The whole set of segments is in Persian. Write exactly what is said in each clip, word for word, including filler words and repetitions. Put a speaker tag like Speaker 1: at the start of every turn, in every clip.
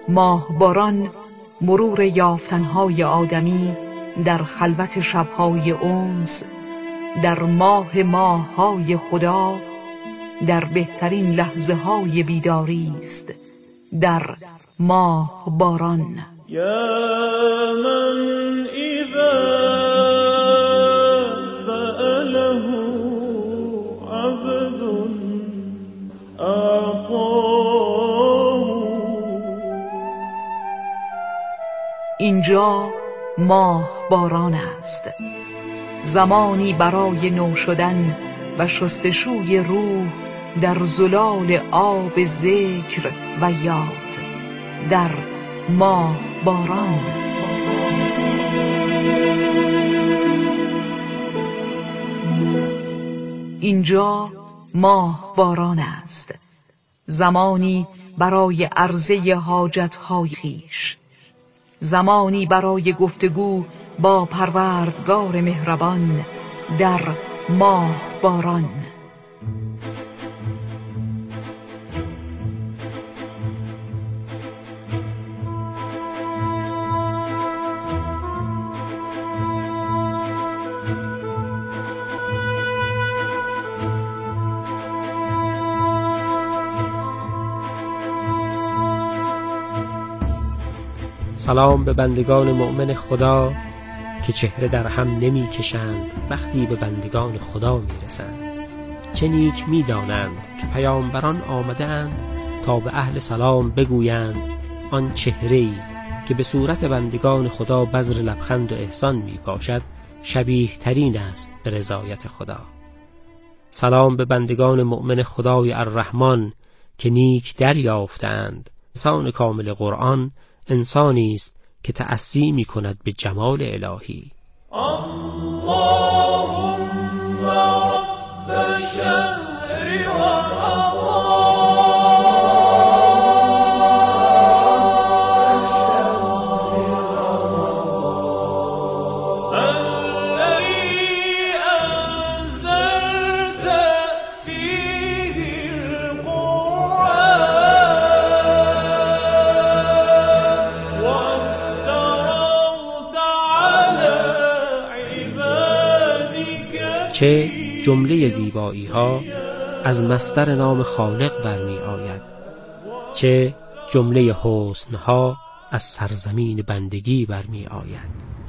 Speaker 1: ماهباران مرور یافتنهای آدمی در خلوت شبهای انس، در ماه ماههای خدا، در بهترین لحظه های بیداری است، در ماهباران.
Speaker 2: یا من اذا سأله عبد اعطاه.
Speaker 1: اینجا ماهباران است، زمانی برای نو شدن و شستشوی روح در زلال آب ذکر و یاد، در ماهباران. اینجا ماهباران است، زمانی برای عرضه حاجت‌های خویش، زمانی برای گفتگو با پروردگار مهربان، در ماهباران.
Speaker 3: سلام به بندگان مؤمن خدا که چهره در هم نمی کشند وقتی به بندگان خدا می رسند. چه نیک می دانند که پیامبران آمدند تا به اهل سلام بگویند آن چهره‌ای که به صورت بندگان خدا بذر لبخند و احسان می پاشد شبیه ترین است به رضایت خدا. سلام به بندگان مؤمن خدای الرحمن که نیک دریافتند. انسان کامل قرآن انسانی است که تأسی می کند به جمال الهی.
Speaker 2: اللهم رب شهر و
Speaker 3: چه جمله زیبایی ها از مصدر نام خالق برمی آید، چه جمله حسن ها از سرزمین بندگی برمی آید.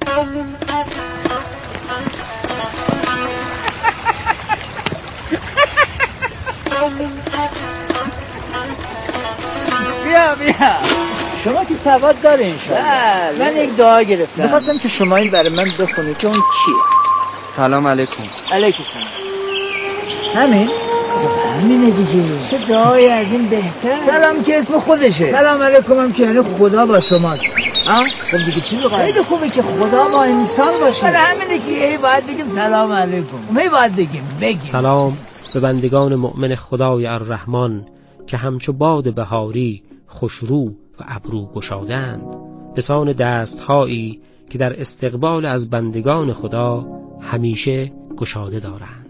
Speaker 4: بیا بیا شما که سواد داره انشاءالله. من یک دعا گرفتم، میخواستم که شما این برای من بخونید که اون چیه.
Speaker 5: سلام علیکم.
Speaker 4: علیکم سلام. همین؟ همینه دیگه. چه دعای از این بهتر؟ سلام که اسم خودشه. سلام علیکم هم که یعنی خدا با شماست. ها؟ خب دیگه چی بخواید؟ خیلی خوبه که خدا با انسان باشه. برای همینه که هی باید بگیم سلام علیکم. هی باید بگیم بگیم.
Speaker 3: سلام به بندگان مؤمن خدای الرحمن که همچو باد بهاری خوشرو و ابرو گشادند، بسان دستهایی که در استقبال از بندگان خدا همیشه گشاده دارند.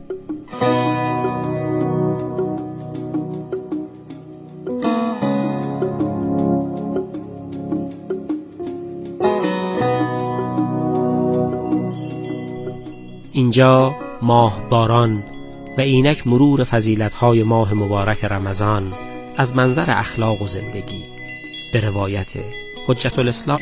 Speaker 3: اینجا ماهباران و اینک مرور فضیلت‌های ماه مبارک رمضان از منظر اخلاق و زندگی به روایت حجت الاسلام.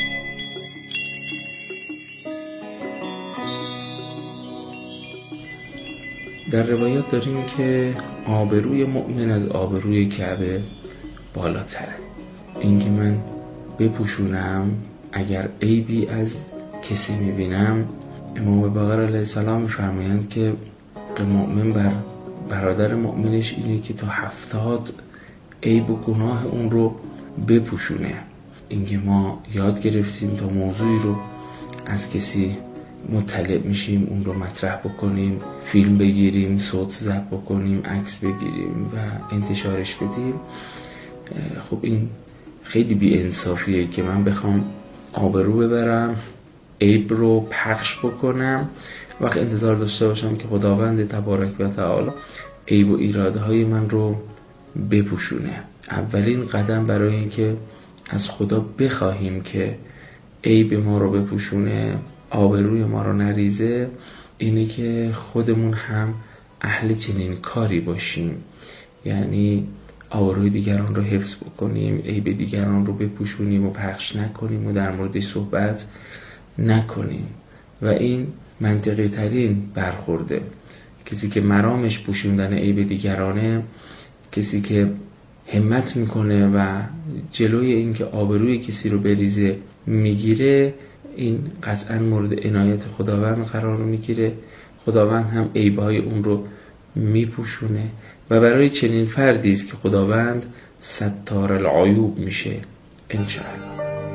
Speaker 6: در روایات داریم که آبروی مؤمن از آبروی کعبه بالاتره. این که من بپوشونم اگر عیبی از کسی میبینم، امام باقر علیه السلام میفرمایند که مؤمن بر برادر مؤمنش اینه که تا هفتاد عیب و گناه اون رو بپوشونه. این که ما یاد گرفتیم تا موضوعی رو از کسی مطلع میشیم اون رو مطرح بکنیم، فیلم بگیریم، صوت ضبط بکنیم، عکس بگیریم و انتشارش بدیم. خب این خیلی بی انصافیه که من بخوام آبرو ببرم، عیب رو پخش بکنم، وقت انتظار داشته باشم که خداوند تبارک و تعالی عیب و ایرادهای من رو بپوشونه. اولین قدم برای این که از خدا بخواهیم که عیب ما رو بپوشونه، آبروی ما رو نریزه، اینه که خودمون هم اهل چنین کاری باشیم. یعنی آبروی دیگران رو حفظ بکنیم، عیب دیگران رو بپوشونیم و پخش نکنیم و در موردش صحبت نکنیم. و این منطقی ترین برخورده. کسی که مرامش پوشوندن عیب دیگرانه، کسی که همت میکنه و جلوی این که آبروی کسی رو بریزه میگیره، این قطعا مورد عنایت خداوند قرار میگیره. خداوند هم عیبهای اون رو میپوشونه و برای چنین فردی است که خداوند ستار العیوب میشه انشاءالله.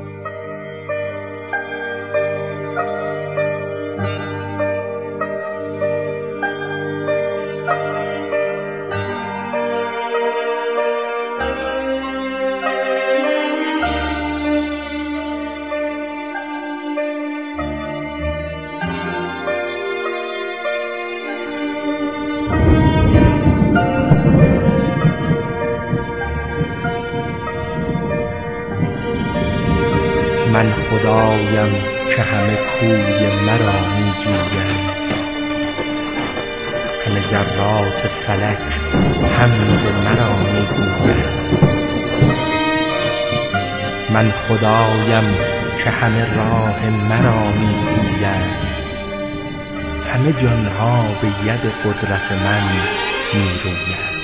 Speaker 5: من خدایم که همه کوی مرا می جویند، همه ذرات فلک حمد مرا می گویند. من خدایم که همه راه مرا می پویند، همه جانها به ید قدرت من می رویند.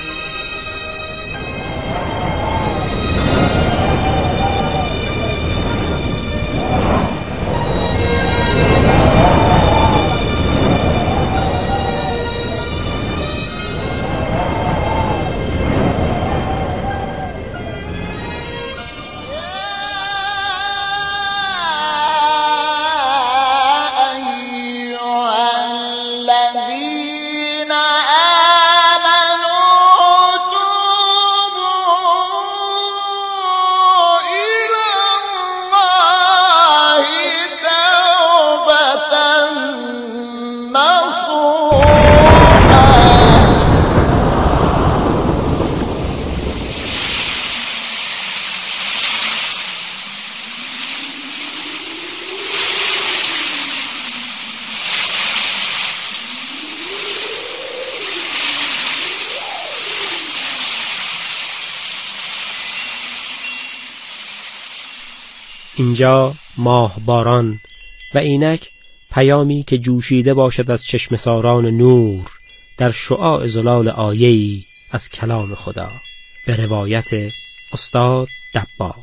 Speaker 3: اینجا ماه باران و اینک پیامی که جوشیده باشد از چشم ساران نور در شعاع زلال آیه‌ای از کلام خدا، به روایت استاد دباغ.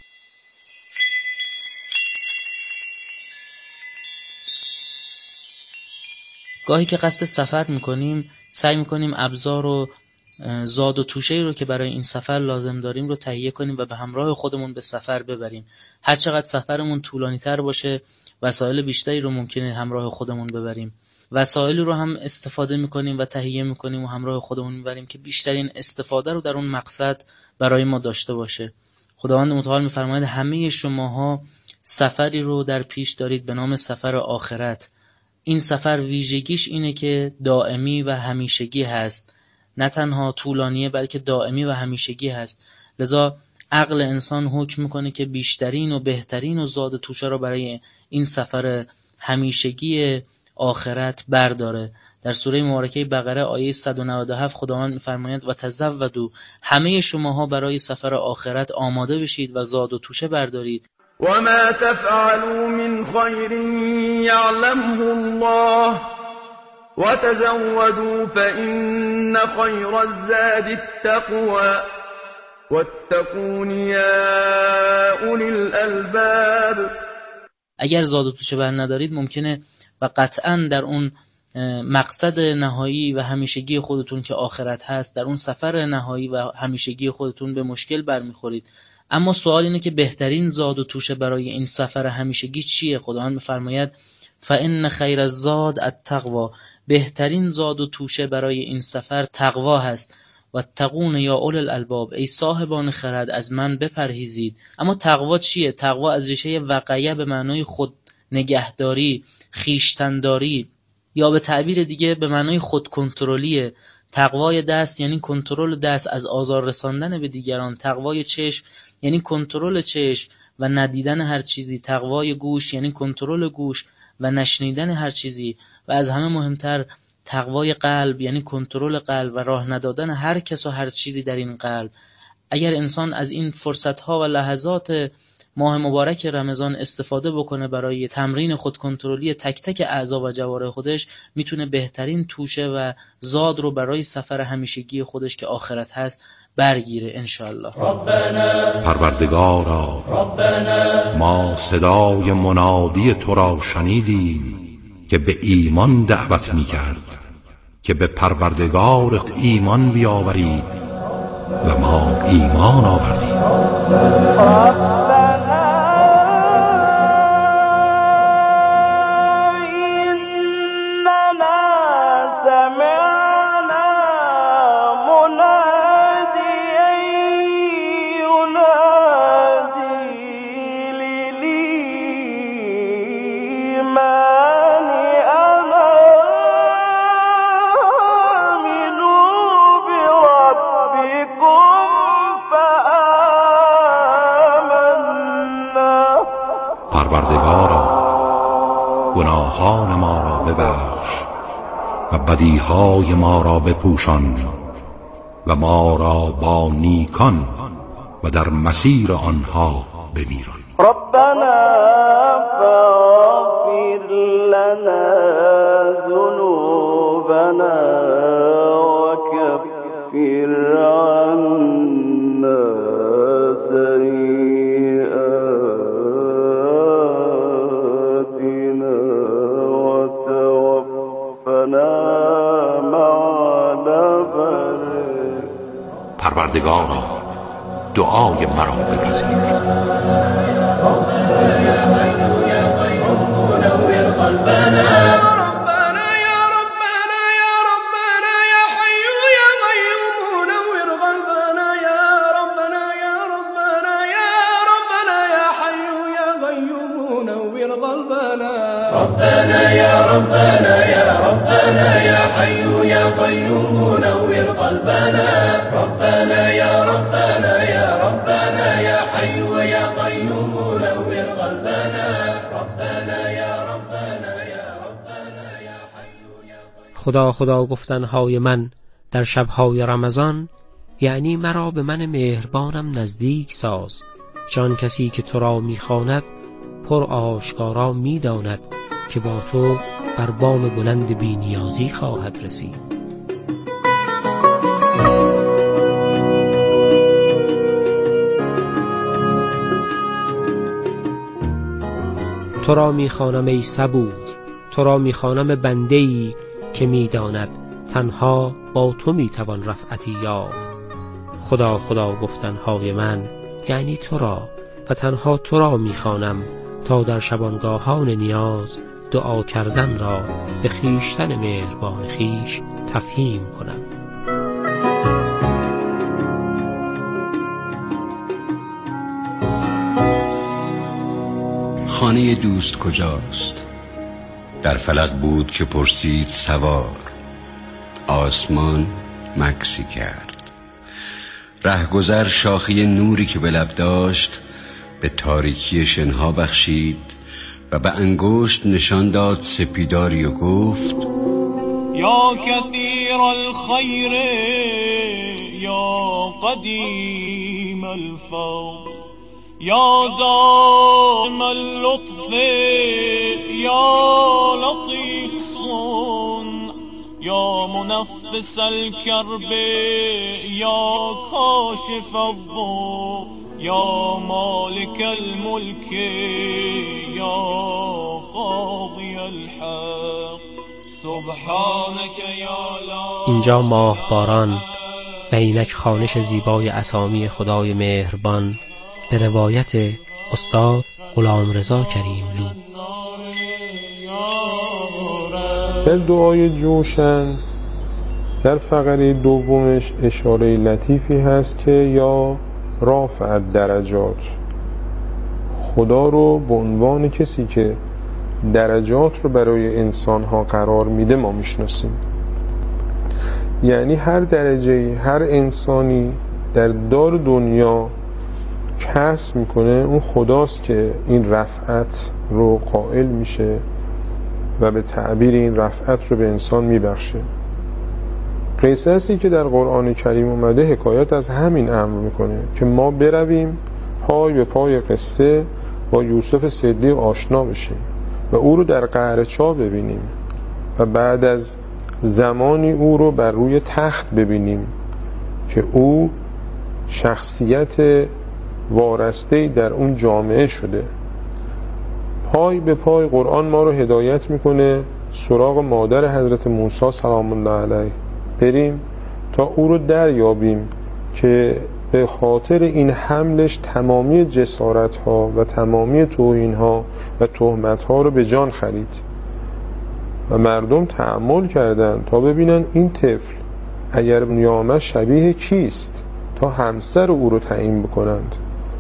Speaker 7: گاهی که قصد سفر میکنیم سعی میکنیم ابزار و زاد و توشه‌ای رو که برای این سفر لازم داریم رو تهیه کنیم و به همراه خودمون به سفر ببریم. هر چقدر سفرمون طولانی تر باشه وسایل بیشتری رو ممکنه همراه خودمون ببریم. وسایل رو هم استفاده میکنیم و تهیه میکنیم و همراه خودمون میبریم که بیشترین استفاده رو در اون مقصد برای ما داشته باشه. خداوند متعال میفرماید همه شماها سفری رو در پیش دارید به نام سفر آخرت. این سفر ویژگیش اینه که دائمی و همیشگی هست، نه تنها طولانیه بلکه دائمی و همیشگی هست. لذا عقل انسان حکم میکنه که بیشترین و بهترین و زاد توشه را برای این سفر همیشگی آخرت برداره. در سوره مبارکه بقره آیه صد و نود و هفت خداوند میفرماید و تزودوا، همه شماها برای سفر آخرت آماده بشید و زاد و توشه بردارید.
Speaker 2: وما تفعلوا من خير يعلمه الله وتزودوا فإن خير الزاد التقوى واتقون يا أولي الألباب.
Speaker 7: اگر زاد و توشه بر ندارید ممکنه و قطعا در اون مقصد نهایی و همیشگی خودتون که آخرت هست، در اون سفر نهایی و همیشگی خودتون به مشکل برمیخورید. اما سوال اینه که بهترین زاد و توشه برای این سفر همیشگی چیه؟ خداوند می‌فرماید فإن خیر الزاد التقوی، بهترین زاد و توشه برای این سفر تقوا هست. و تقون یا اول الالباب، ای صاحبان خرد از من بپرهیزید. اما تقوا چیه؟ تقوا از ریشه وقایع به معنای خود نگهداری، خیشتنداری، یا به تعبیر دیگه به معنای خود کنترلیه. تقوای دست یعنی کنترل دست از آزار رساندن به دیگران. تقوای چشم یعنی کنترل چشم و ندیدن هر چیزی، تقوای گوش یعنی کنترل گوش و نشنیدن هر چیزی، و از همه مهمتر تقوای قلب یعنی کنترل قلب و راه ندادن هر کس و هر چیزی در این قلب. اگر انسان از این فرصت‌ها و لحظات ماه مبارک رمضان استفاده بکنه برای تمرین خود کنترلی تک تک اعضا و جوارح خودش، میتونه بهترین توشه و زاد رو برای سفر همیشگی خودش که آخرت هست برگیره انشاءالله.
Speaker 8: پروردگارا، ما صدای منادی تو را شنیدیم که به ایمان دعوت می‌کرد که به پروردگارت ایمان بیاورید و ما ایمان آوردیم. پروردگارا، گناهان ما را ببخش و بدیهای ما را بپوشان و ما را با نیکان و در مسیر آنها بمیران.
Speaker 2: ربنا فاغفر لنا ذنوبنا وكفر عنا سيئاتنا وتوفنا مع الأبرار.
Speaker 8: پروردگارا، دعای مرا بپذیر.
Speaker 9: ربنا يا حي يا قيوم نور قلبنا. ربنا يا ربنا يا ربنا يا حي يا قيوم نور قلبنا. يا ربنا يا ربنا يا ربنا يا حي يا قيوم نور قلبنا. ربنا يا ربنا يا ربنا يا حي يا قيوم نور قلبنا. ربنا يا ربنا يا ربنا يا حي يا قيوم نور قلبنا. ربنا يا ربنا يا ربنا يا حي يا قيوم.
Speaker 3: خدا خدا گفتنهای من در شبهای رمضان یعنی مرا به من مهربانم نزدیک ساز. جان کسی که تو را میخواند پر آشکارا میداند که با تو بر بام بلند بی نیازی خواهد رسید. تو را میخوانم ای صبور، تو را میخوانم بنده‌ای که میداند تنها با تو میتوان رفعتی یافت. خدا خدا گفتنهای من یعنی تو را و تنها تو را میخوانم تا در شبانگاهان نیاز دعا کردن را به خویشتن مهربان خویش تفهیم کنم.
Speaker 10: خانه دوست کجاست؟ در فلک بود که پرسید سوار. آسمان مکسی کرد. رهگذر شاخه نوری که به لب داشت به تاریکی شنها بخشید و به انگشت نشان داد سپیداری و گفت
Speaker 9: یا کثیر الخیر یا قدیم الفضل یا دائم اللطف یا لطیف صنع یا منفس الکرب یا کاشف الضر یا مالک الملک یا قاضی الحق سبحانك یا لا.
Speaker 3: اینجا ماه باران و اینک خوانش زیبای اسامی خدای مهربان به روایت استاد غلامرضا کریملو.
Speaker 11: در دعای جوشن در فقره دومش اشاره لطیفی هست که یا رافع درجات، خدا رو به عنوان کسی که درجات رو برای انسان‌ها قرار میده ما میشناسیم. یعنی هر درجه هر انسانی در دار دنیا کسب میکنه اون خداست که این رفعت رو قائل میشه و به تعبیر این رفعت رو به انسان میبخشه. قصصی که در قرآن کریم اومده حکایت از همین امر میکنه که ما برویم پای به پای قصه با یوسف صدیق آشنا بشیم و او رو در قعر چاه ببینیم و بعد از زمانی او رو بر روی تخت ببینیم که او شخصیت وارسته‌ای در اون جامعه شده. پای به پای قرآن ما رو هدایت میکنه سراغ مادر حضرت موسی سلام الله علیه، بریم تا او رو دریابیم که به خاطر این حملش تمامی جسارت ها و تمامی توهین ها و تهمت ها رو به جان خرید و مردم تأمل کردند تا ببینن این طفل اگر نیامد شبیه کیست تا همسر او رو تعیین بکنند.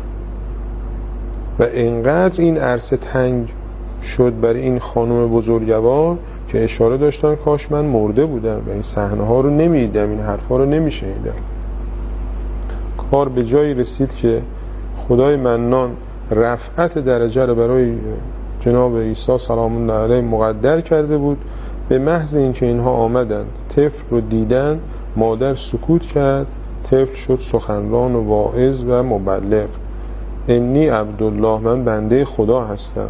Speaker 11: و اینقدر این عرصه تنگ شد برای این خانم بزرگوار که اشاره داشتن کاش من مرده بودم و این صحنه ها رو نمیدیدم، این حرفا رو نمیشنیدم. کار به جایی رسید که خدای منان رفعت درجه رو برای جناب عیسی سلام الله علیه مقدر کرده بود. به محض اینکه اینها آمدند طفل رو دیدن، مادر سکوت کرد، طفل شد سخنران و واعظ و مبلغ. انی عبدالله، من بنده خدا هستم.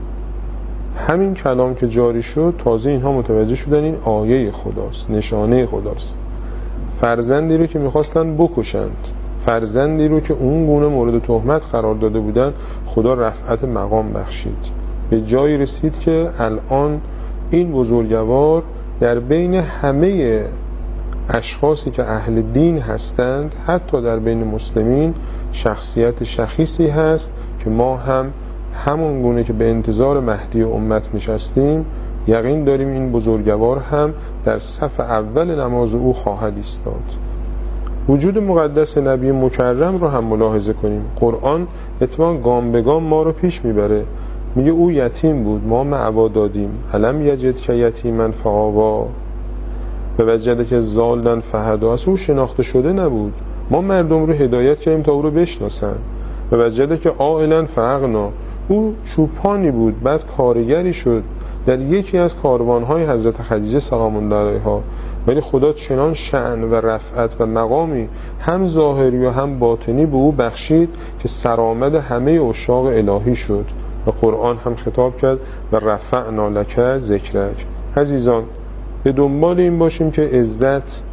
Speaker 11: همین کلام که جاری شد تازه اینها متوجه شدن این آیه خداست، نشانه خداست. فرزندی رو که میخواستن بکشند، فرزندی رو که اون گونه مورد تهمت قرار داده بودن، خدا رفعت مقام بخشید. به جایی رسید که الان این بزرگوار در بین همه اشخاصی که اهل دین هستند، حتی در بین مسلمین، شخصیت شخیصی هست که ما هم همون گونه که به انتظار مهدی امت نشستیم یقین داریم این بزرگوار هم در صف اول نماز او خواهد ایستاد. وجود مقدس نبی مکرم رو هم ملاحظه کنیم. قرآن اتفاقاً گام به گام ما رو پیش میبره. میگه او یتیم بود، ما معوا دادیم. علم یجد که یتیمن فآوا به وجده که زالن فهدا. اصلا او شناخته شده نبود، ما مردم رو هدایت کردیم تا او رو بشناسن. به وجده که عائلا فاغنا، او چوپانی بود بعد کارگری شد در یکی از کاروانهای حضرت خدیجه سلام الله علیها، ولی خدا چنان شأن و رفعت و مقامی هم ظاهری و هم باطنی به او بخشید که سرآمد همه عشاق الهی شد و قرآن هم خطاب کرد و رفعنا لک ذکرک. عزیزان، به دنبال این باشیم که عزت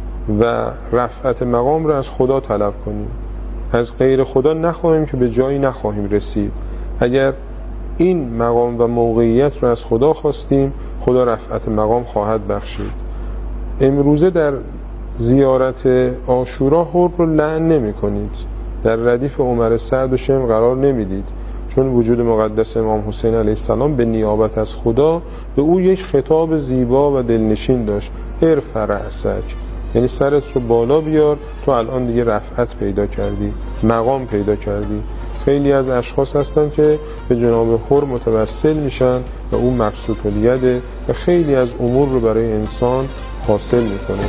Speaker 11: و رفعت مقام را از خدا طلب کنیم، از غیر خدا نخواهیم که به جایی نخواهیم رسید. اگر این مقام و موقعیت را از خدا خواستیم، خدا رفعت مقام خواهد بخشید. امروزه در زیارت عاشورا حر رو لعن نمی کنید، در ردیف عمر سعد و شم قرار نمیدید، چون وجود مقدس امام حسین علیه السلام به نیابت از خدا به او یک خطاب زیبا و دلنشین داشت: ارفع رأسک، یعنی سرت رو بالا بیار، تو الان دیگه رفعت پیدا کردی، مقام پیدا کردی. خیلی از اشخاص هستن که به جناب حر متوسل میشن و او مبسوط الیده و خیلی از امور رو برای انسان حاصل میکنه.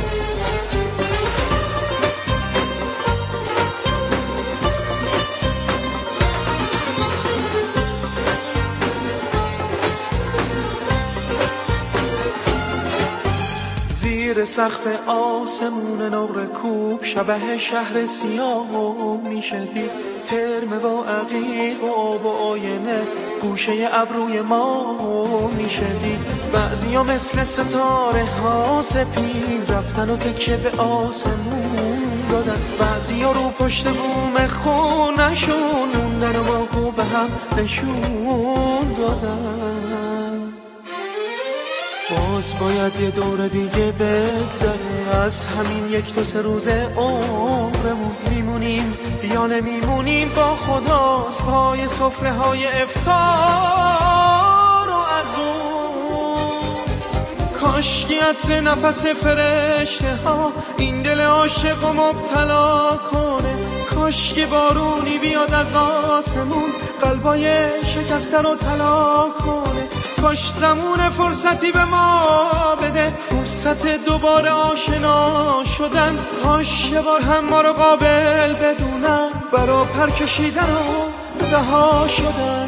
Speaker 9: زیر سقف آسمون نور کوب شبه شهر سیاه میشه دید، ترم و عقیق و آب و آینه گوشه ابروی ما میشه دید. بعضیا مثل ستاره ها سپید رفتن و تکه به آسمون دادن، بعضیا رو پشت بوم خونشون موندن و واقعا به هم نشون دادن. باز باید یه دور دیگه بگذره از همین یک دو سه روز عمرمون، میمونیم یا نمیمونیم با خداست پای سفره های افطار و از اون. کاشکی عطر نفس فرشته ها این دل عاشق و مبتلا کنه، کاشکی بارونی بیاد از آسمون قلبای شکسته رو طلا کنه، کاش زمون فرصتی به ما بده، فرصت دوباره آشنا شدن. کاش یه بار هم ما رو قابل بدونن، برا پر کشیدن و رها شدن.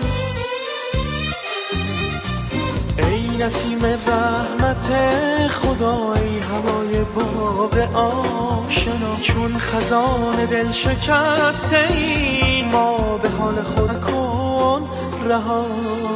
Speaker 9: ای نسیم رحمت خدا، ای هوای باغ آشنا، چون خزان دل شکسته ای، ما به حال خود کن رها.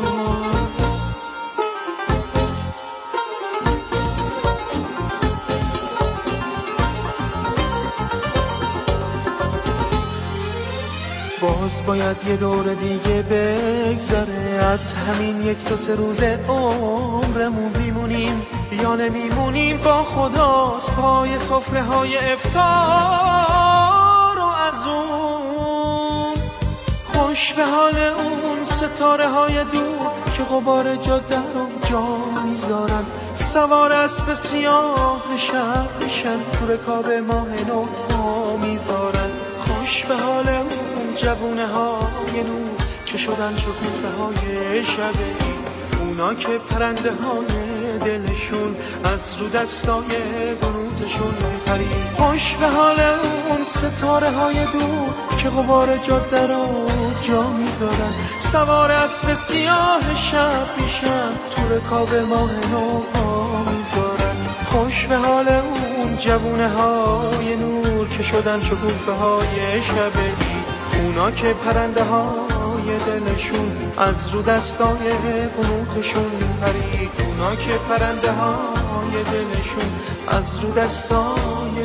Speaker 9: باز باید یه دور دیگه بگذره، از همین یک تا سه روز عمرمون میمونیم یا نمیمونیم با خداست پای سفره های افطار. و از اون خوش به حال اون ستاره های دور که غبار جاده رو جا میذارن، سوار اسب سیاه شب میشن، تو رکاب ماه نو پا میذارن. خوش به حال اون جوونه های نور که شدن شکوفه های شبه، اونا که پرنده های دلشون از رو دستای بروتشون پرید. خوش به حال اون ستاره های دور که غبار جاده رو جا میذارن، سوار اسب سیاه شب میشن، تو رکاب ماه نو پا میذارن. خوش به حال اون جوونه های نور که شدن شکوفه های شبه، اونا که پرنده های دلشون از رو دستای قنوتشون پرید. اونا که پرنده های دلشون از رو دستای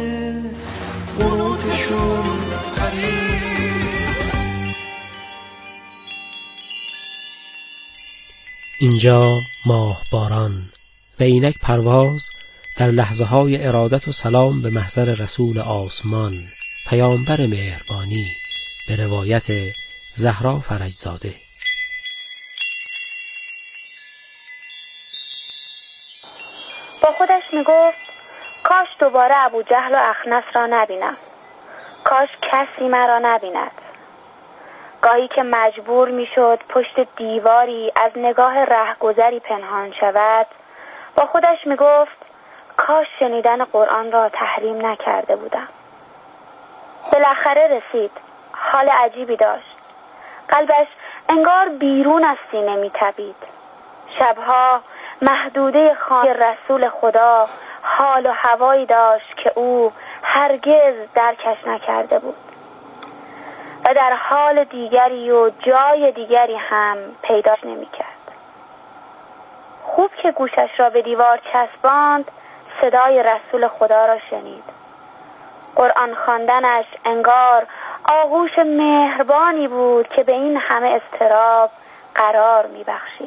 Speaker 9: قنوتشون پرید.
Speaker 3: اینجا ماه باران و اینک پرواز در لحظه های ارادت و سلام به محضر رسول آسمان، پیامبر مهربانی، به روایت زهرا فرجزاده.
Speaker 12: با خودش میگفت کاش دوباره ابو جهل و اخنس را نبینم، کاش کسی مرا نبیند. گاهی که مجبور میشد پشت دیواری از نگاه رهگذری پنهان شود، با خودش میگفت کاش شنیدن قرآن را تحریم نکرده بودم. بالاخره رسید. حال عجیبی داشت. قلبش انگار بیرون از سینه میتپید. شبها محدوده خانه رسول خدا حال و هوایی داشت که او هرگز درکش نکرده بود و در حال دیگری و جای دیگری هم پیداش نمیکرد. خوب که گوشش را به دیوار چسباند، صدای رسول خدا را شنید. قرآن خواندنش انگار آغوش مهربانی بود که به این همه اضطراب قرار میبخشید.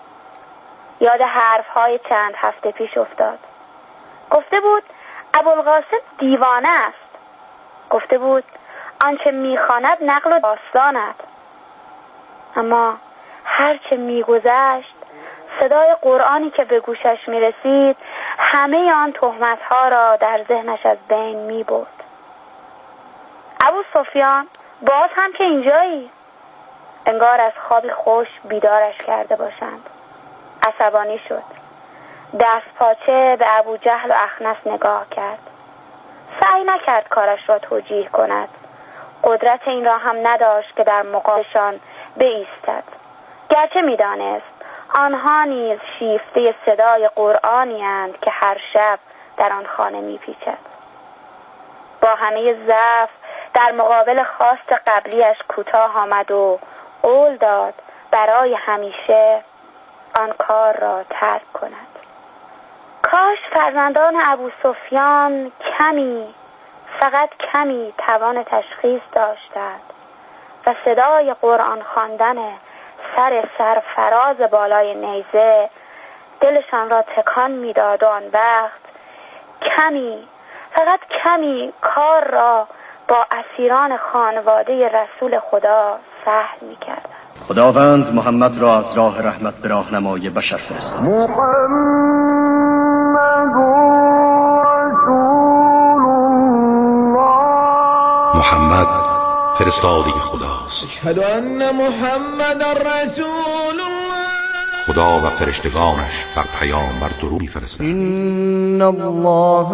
Speaker 12: یاد حرفهای چند هفته پیش افتاد. گفته بود ابوالقاسم دیوانه است. گفته بود آنچه میخواند نقل و داستاند. اما هرچه میگذشت، صدای قرآنی که به گوشش میرسید همه آن تهمتها را در ذهنش از بین میبرد. ابو سفیان باز هم که اینجایی؟ انگار از خوابی خوش بیدارش کرده باشند. عصبانی شد. دست پاچه به ابو جهل و اخنس نگاه کرد. سعی نکرد کارش را توجیه کند. قدرت این را هم نداشت که در مقابلشان بایستد، گرچه میدانست آنها نیز شیفته صدای قرآنی اند که هر شب در آن خانه میپیچد. با همه ضعف در مقابل خواست قبلیش کوتاه آمد و قول داد برای همیشه آن کار را ترک کند. کاش فرزندان ابو سفیان کمی، فقط کمی توان تشخیص داشتند و صدای قرآن خواندن سر سرفراز بالای نیزه دلشان را تکان میداد و آن وقت کمی، فقط کمی کار را با اسیران خانواده رسول خدا سهل میکردند.
Speaker 13: خداوند محمد را از راه رحمت به راهنمای بشر فرستاد.
Speaker 8: محمد فرستاده خداست.
Speaker 9: اشهد ان محمد رسول الله.
Speaker 8: خدا و فرشتگانش بر پیامبر درود می‌فرستند.
Speaker 9: إن الله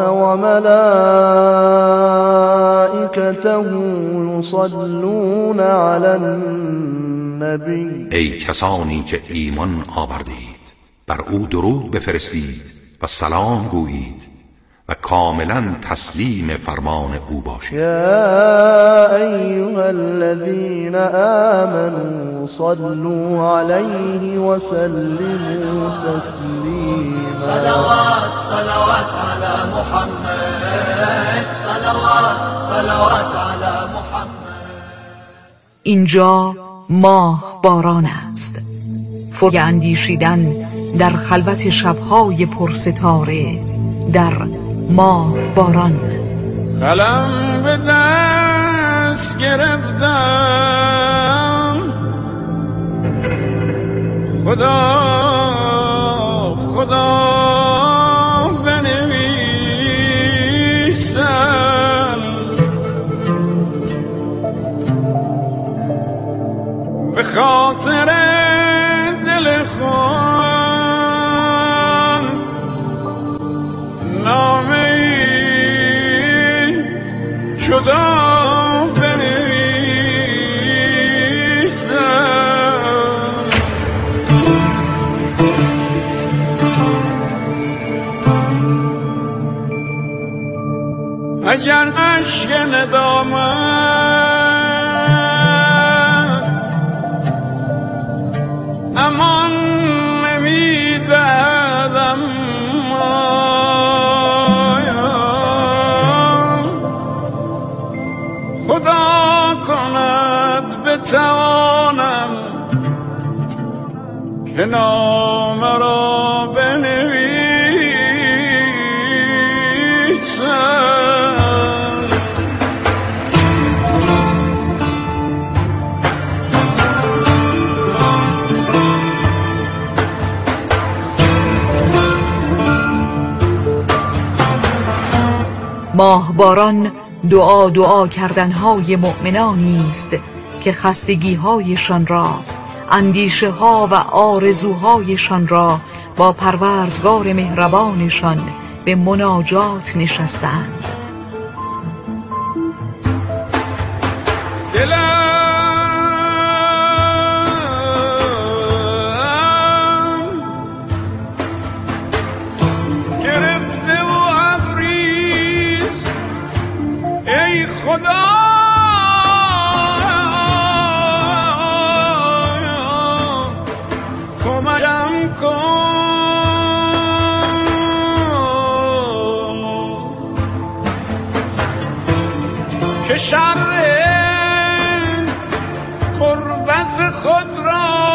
Speaker 9: وملائكته يصلون على النبي.
Speaker 8: ای کسانی که ایمان آوردید بر او درود بفرستید و سلام گویید و کاملا تسلیم فرمان او باشید.
Speaker 9: یا ایها الذین آمنوا صلوا علیه و سلموا تسلیما.
Speaker 14: صلوات صلوات علی محمد، صلوات صلوات علی محمد.
Speaker 1: اینجا ماه باران است، فوق اندیشیدن در خلوت شبهای پرستاره در ماه باران.
Speaker 15: قلم به دست گرفتم، خدا خدا بنویسم، به خاطر دل خود نامه جدا بنویسم. اگر عشق ندامت امان نمیدادم، خدا کند بتوانم که نام را بنویسم.
Speaker 1: ماه باران دعا دعا کردنهای مؤمنانی است که خستگی‌هایشان را، اندیشه ها و آرزوهایشان را با پروردگار مهربانشان به مناجات نشستند.
Speaker 15: که شر قربت خود را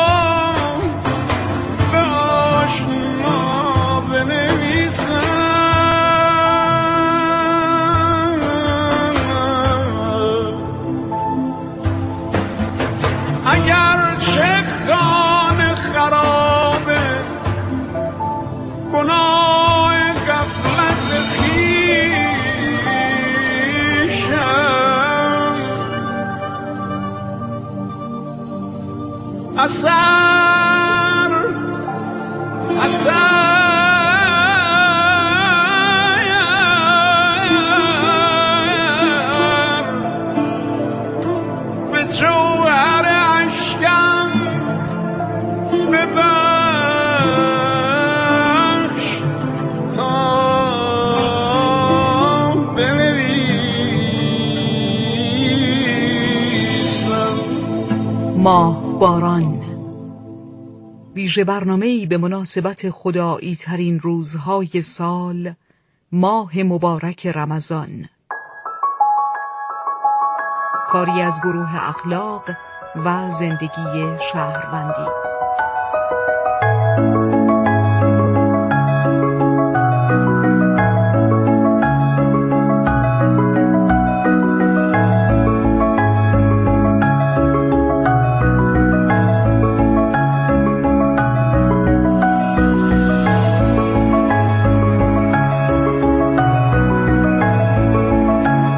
Speaker 15: به آشنا بنویسم. اگر چه خانه خرابه گناه غفلت خویشم، اثر اثر به جوهر اشکم ببخش تا بنویسم.
Speaker 1: ماه باران، ویژه برنامه‌ای به مناسبت خدایی ترین روزهای سال، ماه مبارک رمضان. کاری از گروه اخلاق و زندگی شهروندی.